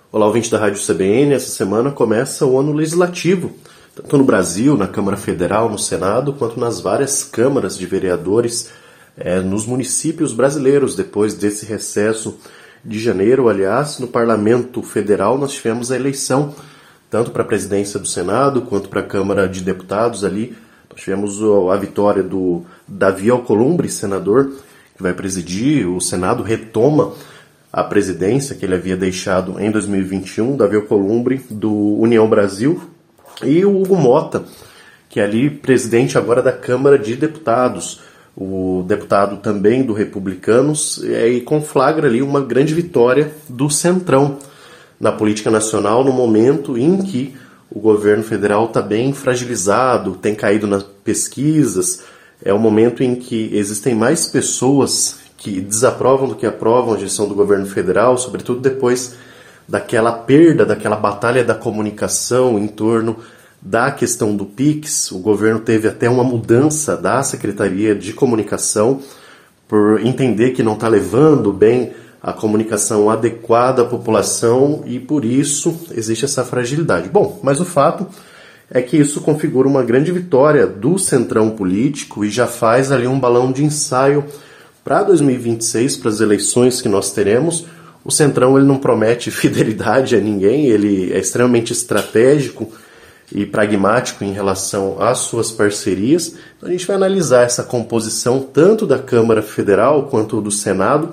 Olá, ouvinte da Rádio CBN. Essa semana começa o ano legislativo, tanto no Brasil, na Câmara Federal, no Senado, quanto nas várias câmaras de vereadores nos municípios brasileiros. Depois desse recesso de janeiro, aliás, no Parlamento Federal nós tivemos a eleição, tanto para a presidência do Senado, quanto para a Câmara de Deputados ali. Nós tivemos a vitória do Davi Alcolumbre, senador, que vai presidir. O Senado retoma a presidência que ele havia deixado em 2021, Davi Alcolumbre, do União Brasil, e o Hugo Motta, que é ali presidente agora da Câmara de Deputados, o deputado também do Republicanos, e conflagra ali uma grande vitória do Centrão na política nacional, no momento em que o governo federal está bem fragilizado, tem caído nas pesquisas. É um momento em que existem mais pessoas que desaprovam do que aprovam a gestão do governo federal, sobretudo depois daquela perda, daquela batalha da comunicação em torno da questão do PIX. O governo teve até uma mudança da Secretaria de Comunicação por entender que não está levando bem a comunicação adequada à população e por isso existe essa fragilidade. Bom, mas o fato é que isso configura uma grande vitória do centrão político e já faz ali um balão de ensaio para 2026, para as eleições que nós teremos. O Centrão ele não promete fidelidade a ninguém, ele é extremamente estratégico e pragmático em relação às suas parcerias. Então a gente vai analisar essa composição tanto da Câmara Federal quanto do Senado,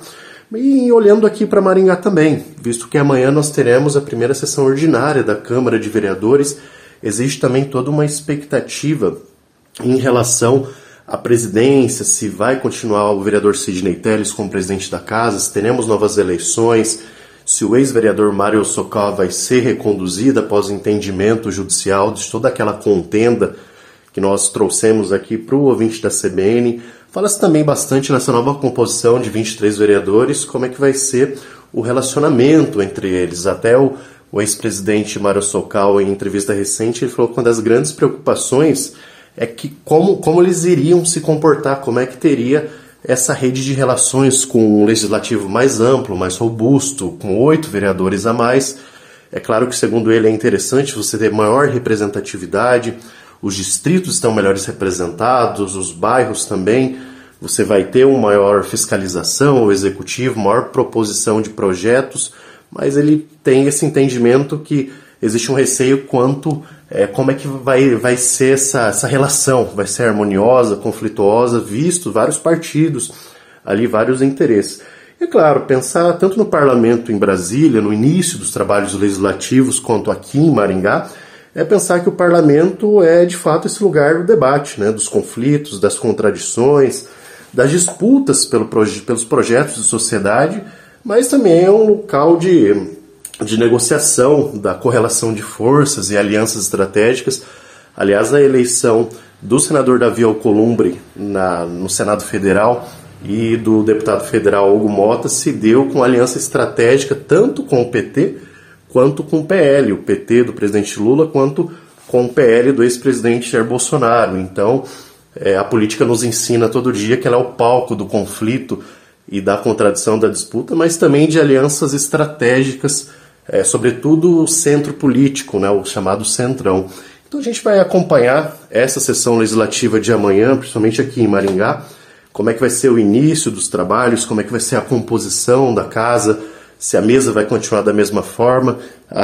e olhando aqui para Maringá também, visto que amanhã nós teremos a primeira sessão ordinária da Câmara de Vereadores. Existe também toda uma expectativa em relação a presidência, se vai continuar o vereador Sidney Telles como presidente da casa, se teremos novas eleições, se o ex-vereador Mário Socal vai ser reconduzido após o entendimento judicial de toda aquela contenda que nós trouxemos aqui para o ouvinte da CBN. Fala-se também bastante nessa nova composição de 23 vereadores, como é que vai ser o relacionamento entre eles. Até o ex-presidente Mário Socal, em entrevista recente, ele falou que uma das grandes preocupações é que como eles iriam se comportar, como é que teria essa rede de relações com um legislativo mais amplo, mais robusto, com 8 vereadores a mais. É claro que, segundo ele, é interessante você ter maior representatividade, os distritos estão melhores representados, os bairros também, você vai ter uma maior fiscalização, o executivo, maior proposição de projetos, mas ele tem esse entendimento que existe um receio quanto como é que vai ser essa relação, vai ser harmoniosa, conflituosa, visto vários partidos, ali vários interesses. E é claro, pensar tanto no parlamento em Brasília, no início dos trabalhos legislativos, quanto aqui em Maringá, é pensar que o parlamento é de fato esse lugar do debate, né, dos conflitos, das contradições, das disputas pelos projetos de sociedade, mas também é um local de negociação, da correlação de forças e alianças estratégicas. Aliás, a eleição do senador Davi Alcolumbre no Senado Federal e do deputado federal Hugo Motta se deu com aliança estratégica tanto com o PT quanto com o PL, o PT do presidente Lula, quanto com o PL do ex-presidente Jair Bolsonaro. Então, a política nos ensina todo dia que ela é o palco do conflito e da contradição da disputa, mas também de alianças estratégicas, sobretudo o centro político, né, o chamado Centrão. Então a gente vai acompanhar essa sessão legislativa de amanhã, principalmente aqui em Maringá, como é que vai ser o início dos trabalhos, como é que vai ser a composição da casa, se a mesa vai continuar da mesma forma,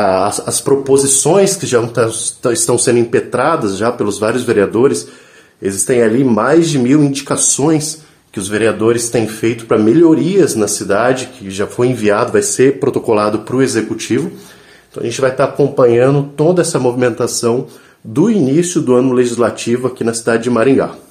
as proposições que já estão sendo impetradas já pelos vários vereadores. Existem ali mais de 1000 indicações que os vereadores têm feito para melhorias na cidade, que já foi enviado, vai ser protocolado para o Executivo. Então a gente vai estar acompanhando toda essa movimentação do início do ano legislativo aqui na cidade de Maringá.